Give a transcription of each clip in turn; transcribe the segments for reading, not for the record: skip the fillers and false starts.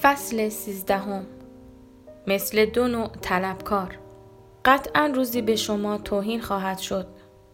فصل 13. مثل دو نوع طلبکار. قطعا روزی به شما توهین خواهد شد.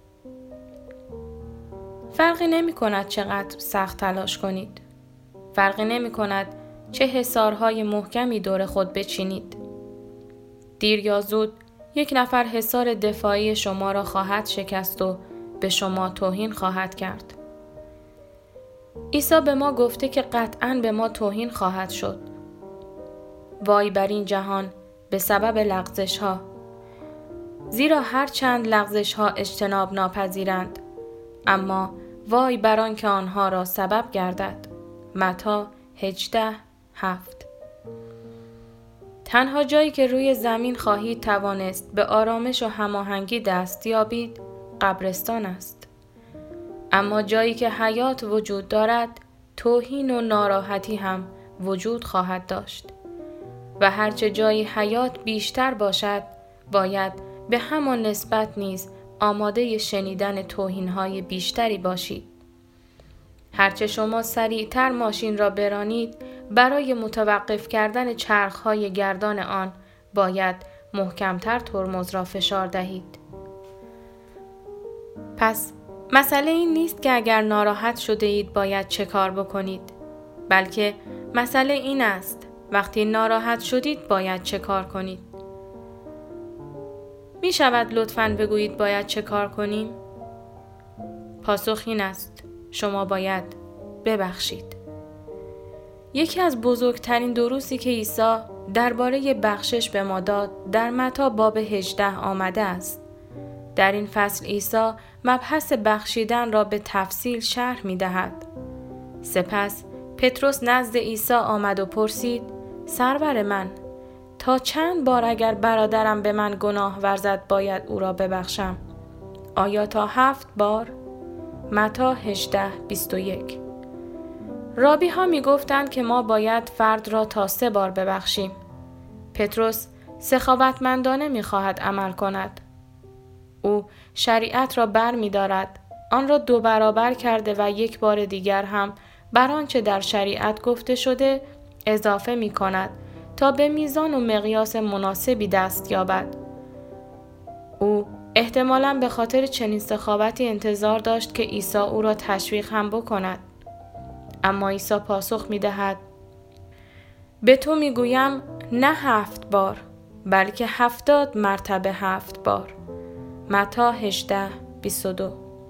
فرقی نمی کند چقدر سخت تلاش کنید. فرقی نمی کند چه حصارهای محکمی دور خود بچینید. دیر یا زود یک نفر حصار دفاعی شما را خواهد شکست و به شما توهین خواهد کرد. عیسی به ما گفته که قطعاً به ما توهین خواهد شد. وای بر این جهان به سبب لغزش ها. زیرا هر چند لغزش ها اجتناب ناپذیرند، اما وای بر آن که آنها را سبب گردد. متی 18:7. تنها جایی که روی زمین خواهید توانست به آرامش و هماهنگی دست یابید قبرستان است. اما جایی که حیات وجود دارد، توهین و ناراحتی هم وجود خواهد داشت. و هرچه جایی حیات بیشتر باشد، باید به همان نسبت نیز آماده شنیدن توهین‌های بیشتری باشید. هرچه شما سریعتر ماشین را برانید، برای متوقف کردن چرخ‌های گردان آن باید محکمتر ترمز را فشار دهید. پس مسئله این نیست که اگر ناراحت شده اید باید چه کار بکنید، بلکه مسئله این است وقتی ناراحت شدید باید چه کار کنید. می شود لطفاً بگویید باید چه کار کنیم؟ پاسخ این است: شما باید ببخشید. یکی از بزرگترین دروسی که عیسی درباره بخشش به ما داد در متی باب 18 آمده است. در این فصل عیسی مبحث بخشیدن را به تفصیل شرح می دهد. سپس پتروس نزد عیسی آمد و پرسید: سرور من، تا چند بار اگر برادرم به من گناه ورزد باید او را ببخشم؟ آیا تا 7 بار؟ متی 18:21. رابی ها می گفتند که ما باید فرد را تا 3 بار ببخشیم. پتروس سخاوتمندانه می خواهد عمل کند. او شریعت را بر می دارد، آن را 2 برابر کرده و 1 بار دیگر هم بر آنچه در شریعت گفته شده اضافه می کند تا به میزان و مقیاس مناسبی دست یابد. او احتمالاً به خاطر چنین سخاوتی انتظار داشت که عیسی او را تشویق هم بکند. اما عیسی پاسخ می دهد: به تو می گویم نه 7 بار، بلکه 70 مرتبه 7 بار. متی 18:22.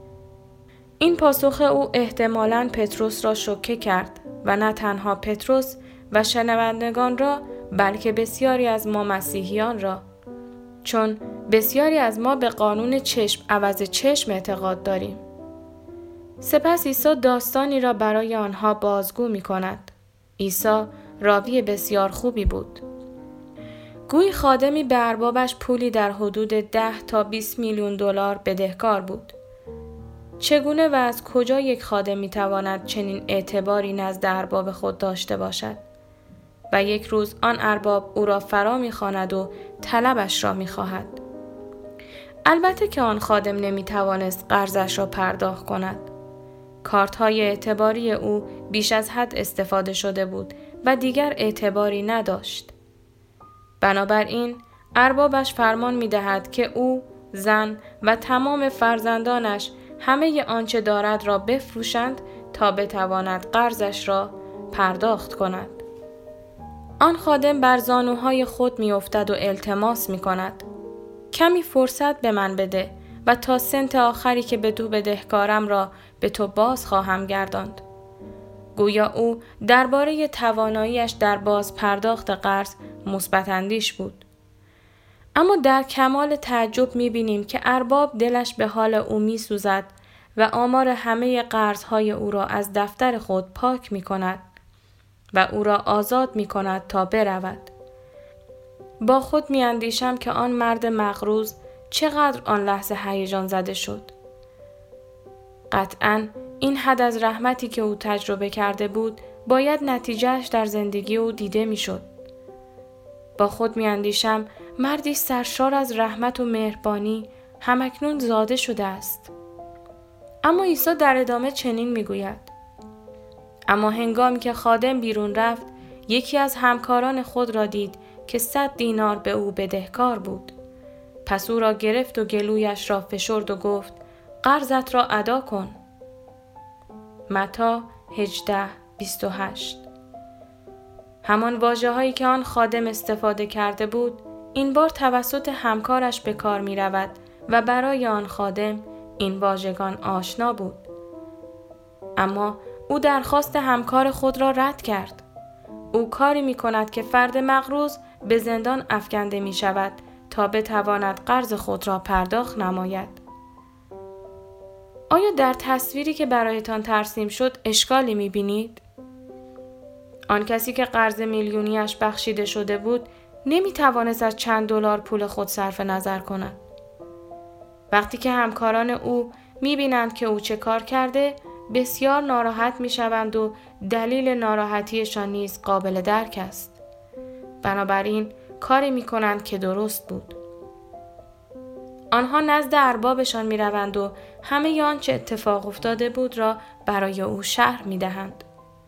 این پاسخ او احتمالاً پتروس را شوکه کرد و نه تنها پتروس و شنوندگان را، بلکه بسیاری از ما مسیحیان را، چون بسیاری از ما به قانون چشم عوض چشم اعتقاد داریم. سپس عیسی داستانی را برای آنها بازگو می کند. عیسی راوی بسیار خوبی بود. گویی خادمی به اربابش پولی در حدود 10 تا 20 میلیون دلار بدهکار بود. چگونه و از کجا یک خادم می تواند چنین اعتباری نزد ارباب خود داشته باشد؟ و یک روز آن ارباب او را فرا می خواند و طلبش را می خواهد. البته که آن خادم نمی توانست قرضش را پرداخت کند. کارت‌های اعتباری او بیش از حد استفاده شده بود و دیگر اعتباری نداشت. بنابراین اربابش فرمان می دهد که او، زن و تمام فرزندانش همه آنچه دارد را بفروشند تا بتواند قرضش را پرداخت کند. آن خادم بر زانوهای خود می افتد و التماس می کند: کمی فرصت به من بده و تا سنت آخری که به تو بدهکارم را به تو باز خواهم گرداند. گویا او درباره تواناییش در باز پرداخت قرض مثبت اندیش بود. اما در کمال تعجب می بینیم که ارباب دلش به حال او می سوزد و آمار همه قرضهای او را از دفتر خود پاک می کند و او را آزاد می کند تا برود. با خود می اندیشم که آن مرد مغروض چقدر آن لحظه هیجان زده شد. قطعاً این حد از رحمتی که او تجربه کرده بود باید نتیجهش در زندگی او دیده می شد. با خود می اندیشم مردی سرشار از رحمت و مهربانی همکنون زاده شده است. اما عیسی در ادامه چنین می گوید: اما هنگامی که خادم بیرون رفت، یکی از همکاران خود را دید که 100 دینار به او بدهکار بود. پس او را گرفت و گلویش را فشرد و گفت قرضت را ادا کن. متی 18:28. همان واژه‌هایی که آن خادم استفاده کرده بود این بار توسط همکارش به کار می رود و برای آن خادم این واژگان آشنا بود. اما او درخواست همکار خود را رد کرد. او کاری می کند که فرد مقروض به زندان افکنده می شود تا بتواند قرض خود را پرداخت نماید. آیا در تصویری که برایتان ترسیم شد اشکالی می بینید؟ آن کسی که قرض میلیونیش بخشیده شده بود نمی توانست از چند دلار پول خود صرف نظر کند. وقتی که همکاران او می بینند که او چه کار کرده بسیار ناراحت می شوند و دلیل ناراحتیشان نیز قابل درک است. بنابراین کاری می کنند که درست بود. آنها نزد اربابشان می روند و همه آنچه اتفاق افتاده بود را برای او شرح می دهند.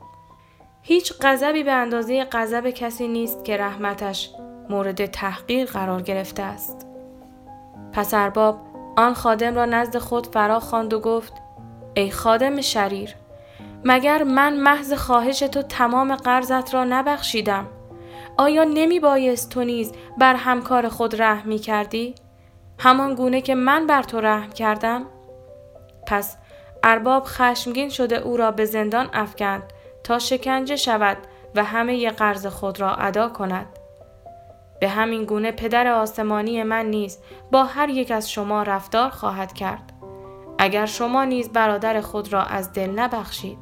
هیچ غضبی به اندازه غضب کسی نیست که رحمتش مورد تحقیر قرار گرفته است. پس ارباب آن خادم را نزد خود فرا خواند و گفت ای خادم شریر، مگر من محض خواهش تو تمام قرضت را نبخشیدم؟ آیا نمی بایست تو نیز بر همکار خود رحم می کردی؟ همان گونه که من بر تو رحم کردم؟ پس ارباب خشمگین شده او را به زندان افکند تا شکنجه شود و همه قرض خود را ادا کند. به همین گونه پدر آسمانی من نیز با هر یک از شما رفتار خواهد کرد اگر شما نیز برادر خود را از دل نبخشید.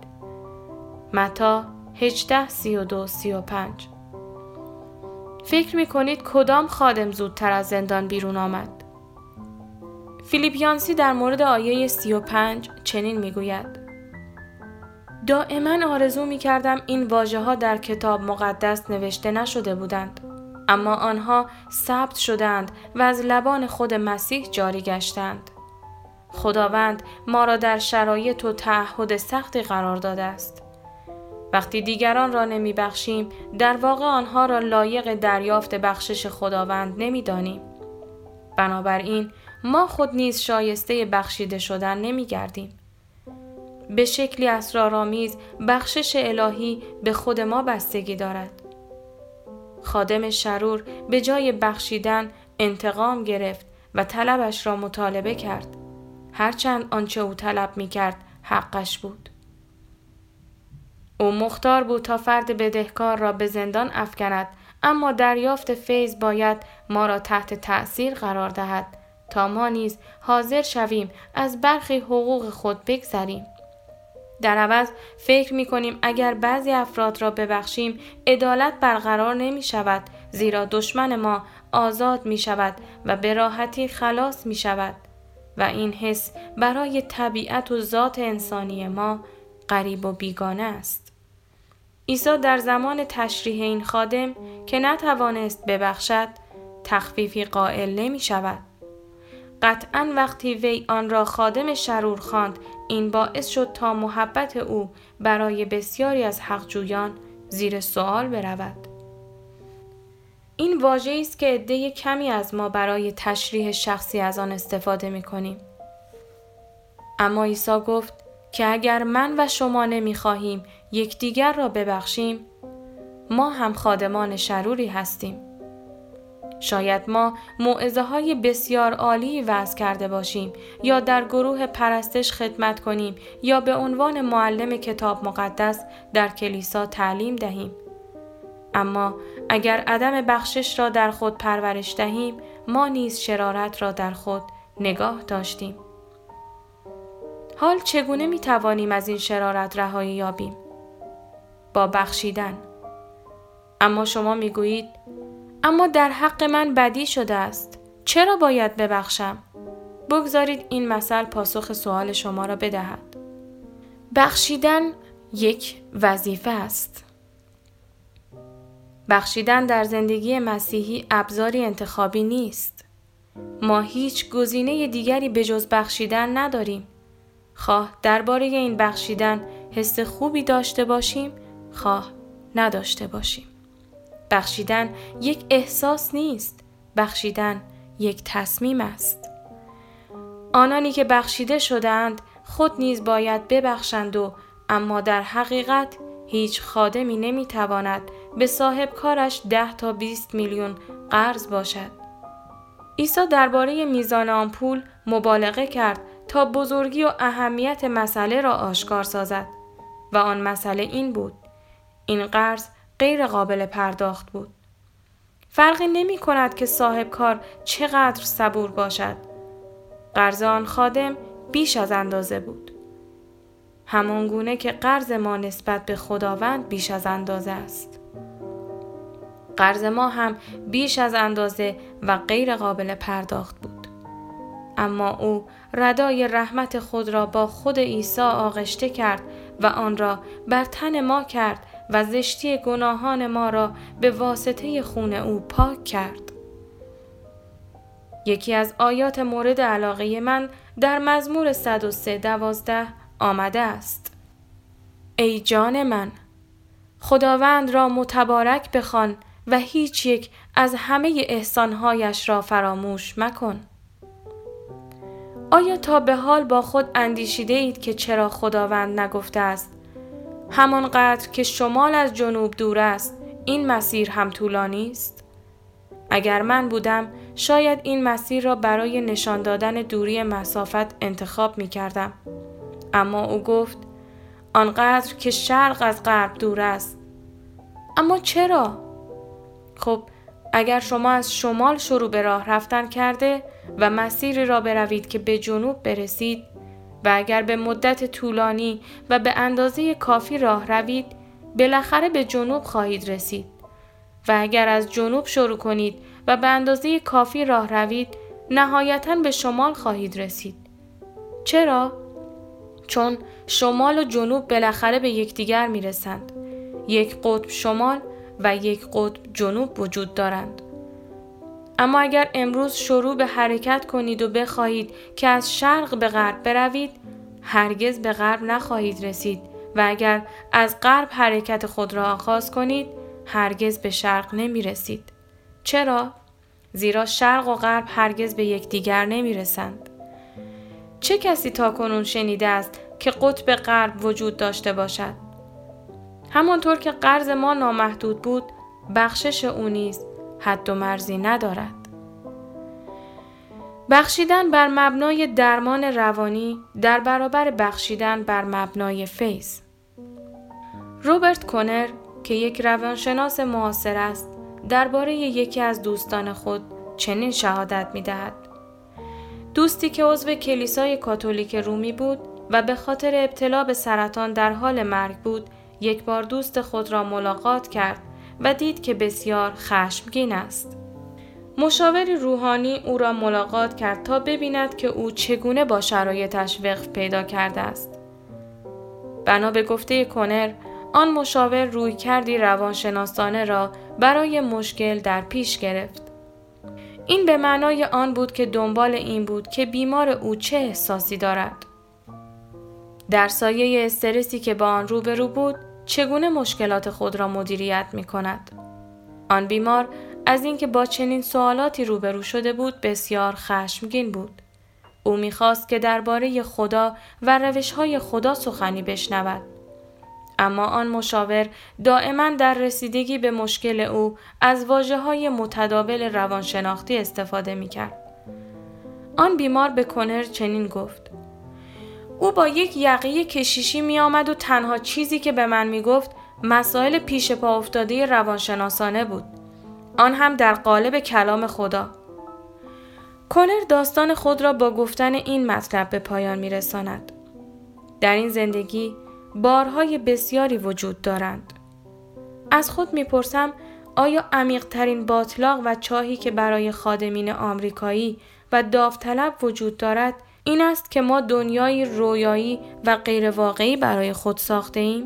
متی 18:32-35. فکر می کنید کدام خادم زودتر از زندان بیرون آمد؟ فیلیپ یانسی در مورد آیه 35 چنین می گوید: دائما آرزو می کردم این واژه ها در کتاب مقدس نوشته نشده بودند، اما آنها ثبت شدند و از لبان خود مسیح جاری گشتند. خداوند ما را در شرایط و تعهد سختی قرار داده است. وقتی دیگران را نمی بخشیم، در واقع آنها را لایق دریافت بخشش خداوند نمی دانیم. بنابراین ما خود نیز شایسته بخشیده شدن نمی گردیم. به شکلی اسرارآمیز بخشش الهی به خود ما بستگی دارد. خادم شرور به جای بخشیدن انتقام گرفت و طلبش را مطالبه کرد، هرچند آنچه او طلب می کرد حقش بود. او مختار بود تا فرد بدهکار را به زندان افکند، اما دریافت فیض باید ما را تحت تأثیر قرار دهد تا ما نیز حاضر شویم از برخی حقوق خود بگذریم. در عوض فکر می کنیم اگر بعضی افراد را ببخشیم عدالت برقرار نمی شود، زیرا دشمن ما آزاد می شود و به راحتی خلاص می شود و این حس برای طبیعت و ذات انسانی ما غریب و بیگانه است. عیسی در زمان تشریح این خادم که نتوانست ببخشد تخفیفی قائل نمی شود. قطعاً وقتی وی آن را خادم شرور خواند، این باعث شد تا محبت او برای بسیاری از حقجویان زیر سوال برود. این واژه‌ای است که عده کمی از ما برای تشریح شخصی از آن استفاده می‌کنیم. اما عیسی گفت که اگر من و شما نمی‌خواهیم یکدیگر را ببخشیم، ما هم خادمان شروری هستیم. شاید ما موعظه‌های بسیار عالی وعظ کرده باشیم یا در گروه پرستش خدمت کنیم یا به عنوان معلم کتاب مقدس در کلیسا تعلیم دهیم. اما اگر عدم بخشش را در خود پرورش دهیم، ما نیز شرارت را در خود نگاه داشتیم. حال چگونه می توانیم از این شرارت رهایی یابیم؟ با بخشیدن. اما شما می گویید اما در حق من بدی شده است. چرا باید ببخشم؟ بگذارید این مثل پاسخ سوال شما را بدهد. بخشیدن یک وظیفه است. بخشیدن در زندگی مسیحی ابزاری انتخابی نیست. ما هیچ گزینه دیگری به جز بخشیدن نداریم. خواه درباره این بخشیدن حس خوبی داشته باشیم، خواه نداشته باشیم. بخشیدن یک احساس نیست، بخشیدن یک تصمیم است. آنانی که بخشیده شدند خود نیز باید ببخشند و اما در حقیقت هیچ خادمی نمیتواند به صاحب کارش 10 تا 20 میلیون قرض باشد. عیسی درباره میزان آن پول مبالغه کرد تا بزرگی و اهمیت مسئله را آشکار سازد و آن مسئله این بود: این قرض غیر قابل پرداخت بود. فرقی نمی کند که صاحب کار چقدر صبور باشد. قرض آن خادم بیش از اندازه بود. همان گونه که قرض ما نسبت به خداوند بیش از اندازه است. قرض ما هم بیش از اندازه و غیر قابل پرداخت بود. اما او ردای رحمت خود را با خود عیسی آغشته کرد و آن را بر تن ما کرد و زشتی گناهان ما را به واسطه خون او پاک کرد. یکی از آیات مورد علاقه من در مزمور 103:12 آمده است: ای جان من، خداوند را متبارک بخوان و هیچ یک از همه احسانهایش را فراموش مکن. آیا تا به حال با خود اندیشیده اید که چرا خداوند نگفته است همانقدر که شمال از جنوب دور است این مسیر هم طولانی است؟ اگر من بودم شاید این مسیر را برای نشان دادن دوری مسافت انتخاب می کردم. اما او گفت آنقدر که شرق از غرب دور است. اما چرا؟ خب اگر شما از شمال شروع به راه رفتن کرده و مسیری را بروید که به جنوب برسید و اگر به مدت طولانی و به اندازه کافی راه روید بالاخره به جنوب خواهید رسید و اگر از جنوب شروع کنید و به اندازه کافی راه روید نهایتاً به شمال خواهید رسید. چرا؟ چون شمال و جنوب بالاخره به یکدیگر میرسند. یک قطب شمال و یک قطب جنوب وجود دارند. اما اگر امروز شروع به حرکت کنید و بخواهید که از شرق به غرب بروید هرگز به غرب نخواهید رسید و اگر از غرب حرکت خود را آغاز کنید هرگز به شرق نمی رسید. چرا؟ زیرا شرق و غرب هرگز به یکدیگر نمی رسند. چه کسی تاکنون شنیده است که قطب غرب وجود داشته باشد؟ همانطور که قرض ما نامحدود بود، بخشش او نیز حد و مرزی ندارد. بخشیدن بر مبنای درمان روانی در برابر بخشیدن بر مبنای فیض. روبرت کونر که یک روانشناس معاصر است، درباره یکی از دوستان خود چنین شهادت می‌دهد: دوستی که عضو کلیسای کاتولیک رومی بود و به خاطر ابتلا به سرطان در حال مرگ بود، یک بار دوست خود را ملاقات کرد و دید که بسیار خشمگین است. مشاوری روحانی او را ملاقات کرد تا ببیند که او چگونه با شرایطش وقف پیدا کرده است. بنا به گفته کونر، آن مشاور رویکردی روانشناسانه را برای مشکل در پیش گرفت. این به معنای آن بود که دنبال این بود که بیمار او چه احساسی دارد. در سایه استرسی که با آن روبرو بود، چگونه مشکلات خود را مدیریت می کند. آن بیمار از اینکه با چنین سوالاتی روبرو شده بود بسیار خشمگین بود. او می‌خواست که درباره خدا و روش‌های خدا سخنی بشنود. اما آن مشاور دائما در رسیدگی به مشکل او از واژه‌های متداول روانشناختی استفاده می‌کرد. آن بیمار به کونر چنین گفت: او با یک یقه کشیشی می‌آمد و تنها چیزی که به من می‌گفت مسائل پیش پا افتاده روانشناسانه بود. آن هم در قالب کلام خدا. کونر داستان خود را با گفتن این مطلب به پایان می‌رساند: در این زندگی بارهای بسیاری وجود دارند. از خود میپرسم آیا عمیق‌ترین باطلاق و چاهی که برای خادمین آمریکایی و داوطلب وجود دارد این است که ما دنیایی رویایی و غیر واقعی برای خود ساخته ایم؟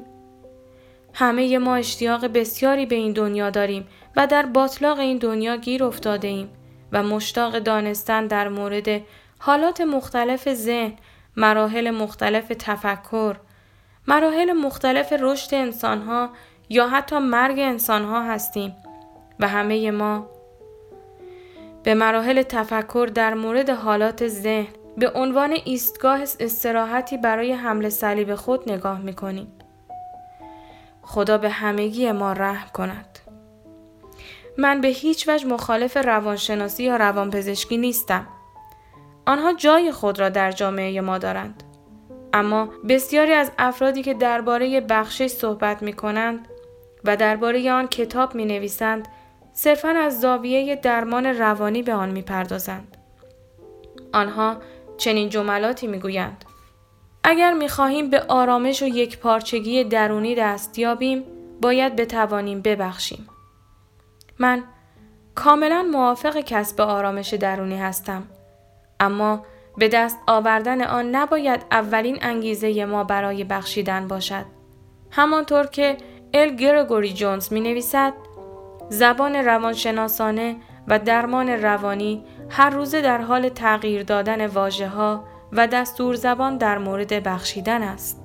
همه ما اشتیاق بسیاری به این دنیا داریم و در باطلاق این دنیا گیر افتاده ایم و مشتاق دانستن در مورد حالات مختلف ذهن، مراحل مختلف تفکر، مراحل مختلف رشد انسانها یا حتی مرگ انسانها هستیم و همه ما به مراحل تفکر در مورد حالات ذهن به عنوان ایستگاه استراحتی برای حمل صلیب خود نگاه می‌کنیم. خدا به همگی ما رحم کند. من به هیچ وجه مخالف روانشناسی یا روانپزشکی نیستم. آنها جای خود را در جامعه ما دارند. اما بسیاری از افرادی که درباره بخشش صحبت می‌کنند و درباره آن کتاب می‌نویسند، صرفاً از زاویه درمان روانی به آن می‌پردازند. آنها چنین جملاتی می‌گویند: اگر می‌خواهیم به آرامش و یکپارچگی درونی دست یابیم، باید بتوانیم ببخشیم. من کاملاً موافق کسب آرامش درونی هستم، اما به دست آوردن آن نباید اولین انگیزه ما برای بخشیدن باشد. همانطور که گرگوری جونز می‌نویسد، زبان روانشناسانه و درمان روانی هر روزه در حال تغییر دادن واژه‌ها و دستور زبان در مورد بخشیدن است.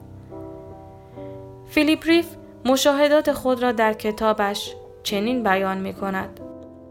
فیلیپ ریف مشاهدات خود را در کتابش چنین بیان می‌کند: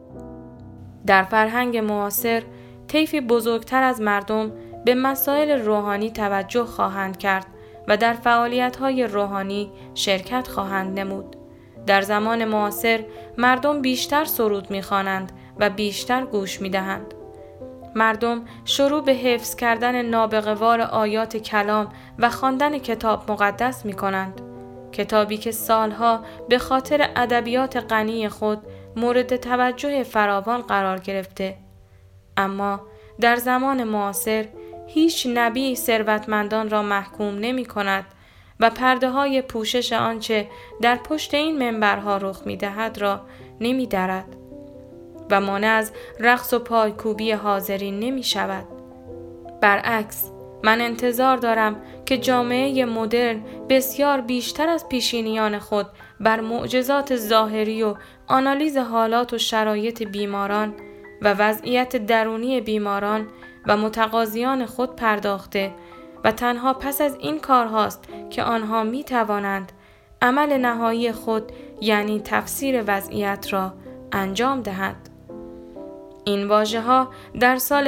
در فرهنگ معاصر طیفی بزرگتر از مردم به مسائل روحانی توجه خواهند کرد و در فعالیت‌های روحانی شرکت خواهند نمود. در زمان معاصر مردم بیشتر سرود می‌خوانند و بیشتر گوش می‌دهند. مردم شروع به حفظ کردن نابغه‌وار آیات کلام و خواندن کتاب مقدس می‌کنند. کتابی که سالها به خاطر ادبیات غنی خود مورد توجه فراوان قرار گرفته. اما در زمان معاصر هیچ نبی ثروتمندان را محکوم نمی‌کند و پرده‌های پوشش آنچه در پشت این منبرها رخ می‌دهد را نمی‌درد و مانع از رقص و پایکوبی حاضرین نمی‌شود. برعکس، من انتظار دارم که جامعه مدرن بسیار بیشتر از پیشینیان خود بر معجزات ظاهری و آنالیز حالات و شرایط بیماران و وضعیت درونی بیماران و متقاضیان خود پرداخته و تنها پس از این کارهاست که آنها می توانند عمل نهایی خود یعنی تفسیر وضعیت را انجام دهند. این واژه‌ها در سال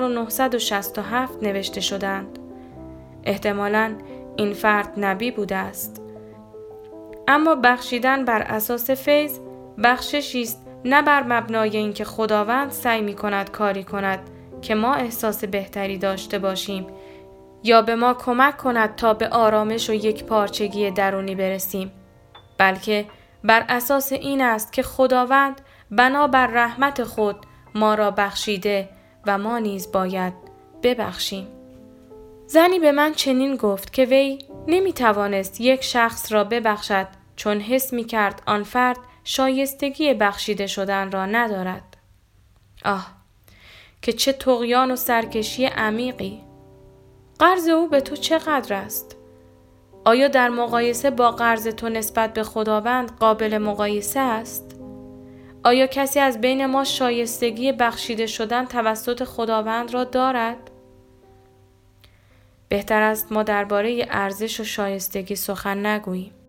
1967 نوشته شدند. احتمالاً این فرد نبی بوده است. اما بخشیدن بر اساس فیض بخششی است، نه بر مبنای اینکه خداوند سعی می‌کند کاری کند که ما احساس بهتری داشته باشیم یا به ما کمک کند تا به آرامش و یکپارچگی درونی برسیم، بلکه بر اساس این است که خداوند بنا بر رحمت خود ما را بخشیده و ما نیز باید ببخشیم. زنی به من چنین گفت که وی نمی‌توانست یک شخص را ببخشد چون حس می‌کرد آن فرد شایستگی بخشیده شدن را ندارد. آه، که چه طغیان و سرکشی عمیقی! قرض او به تو چقدر است؟ آیا در مقایسه با قرض تو نسبت به خداوند قابل مقایسه است؟ آیا کسی از بین ما شایستگی بخشیده شدن توسط خداوند را دارد؟ بهتر است ما درباره ارزش و شایستگی سخن نگوییم.